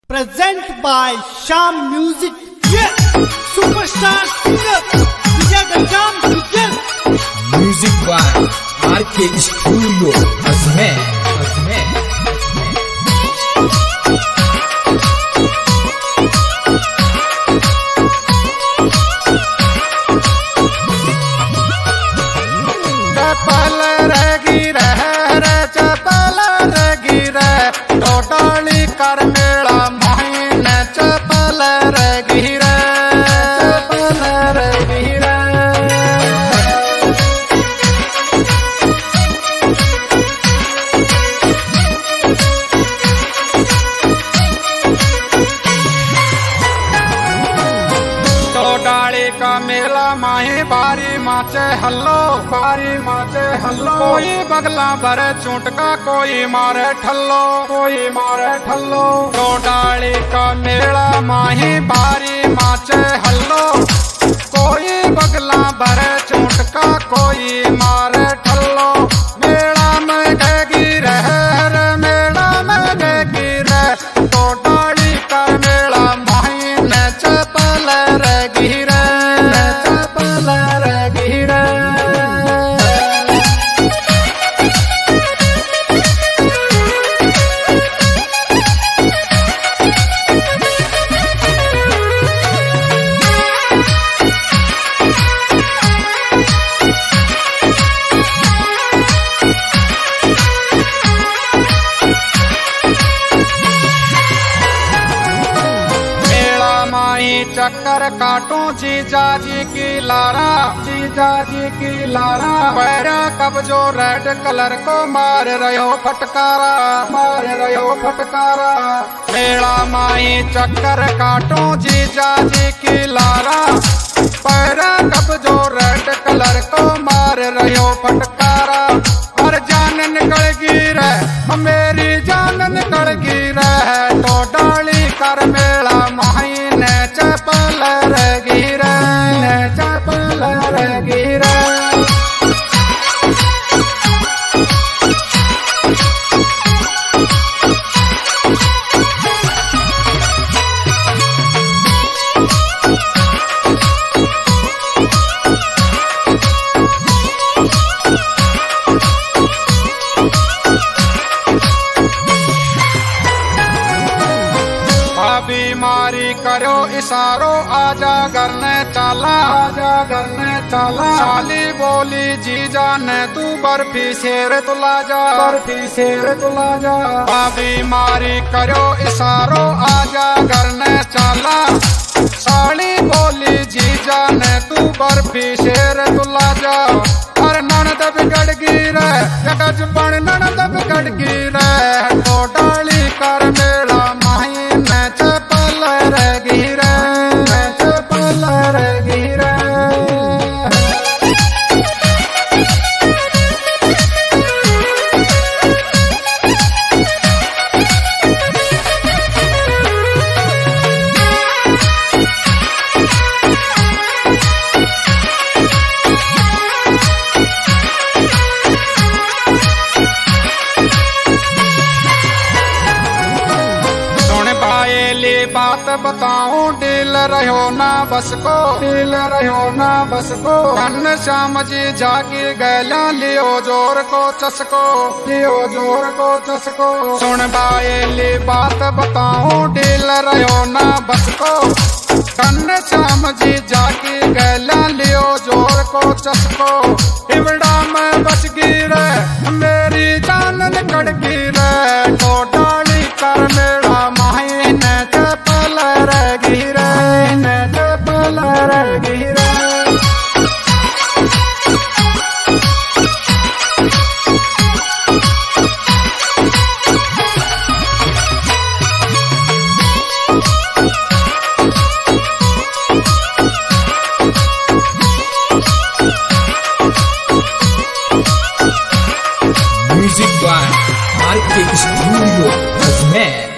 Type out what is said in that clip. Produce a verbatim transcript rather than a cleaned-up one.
Present by Sham Music. Yes, superstar singer Vijay Gajam Vijay. Music by R K Studio Azmer Azmer चपल रगी रह रे चपल रगी रे totally कर मेला मोहिन चपल रगी रे चपल रगी रे टोटाली का मेला माही बारी माचे हल्लो बारी माचे हल्लो कोई बगला भरे चूंट का कोई मारे ठल्लो कोई मारे ठल्लो टोटाली का मेला माही बारी माचे हल्लो कोई बगला भरे चूंट का कोई मारे ठल्लो मेला में गगी रह रे मेला में गगी रे टोटाली का मेला माही ने चपल रगी रे चपल रगी रे चक्कर काटू जीजा जी की लारा जीजा जी की लारा पैरा कब्जो रेड कलर को मार रहे हो फटकारा मार रहे हो फटकारा मेला माही चक्कर काटू जीजा जी की लारा पैरा कब्जो रेड कलर को मार रहे हो फटकारा और जान निकल गिरे मेरी जान निकल गिरे तो डाली कर मेला माही ने चपल रगी रे ने चपल रगी रे बीमारी करो इशारो आजा करने चला आजा करने चला साली बोली जीजा ने तू बर्फी शेर तुला जा बर्फी शेर तुला जा बीमारी करो इशारो आजा करने चला साली बोली जीजा ने तू बर्फी शेर तुला जा और ननद बिगड़ गिरे गजबन ननद बिगड़ गिरे तो डाली कर मेला माही ने चपल रगी रे चपल रगी रे बात बताऊं दिल रहो ना बस को दिल रहो ना बस को घन श्याम जी जागी गैला लियो जोर को चसको लियो जोर को चसको सुन बाएली बात बताऊं दिल रहो ना बस को घन श्याम जी जागी गैला लियो जोर को चसको इवड़ा में बच गिरे मेरी जान निकल गिरे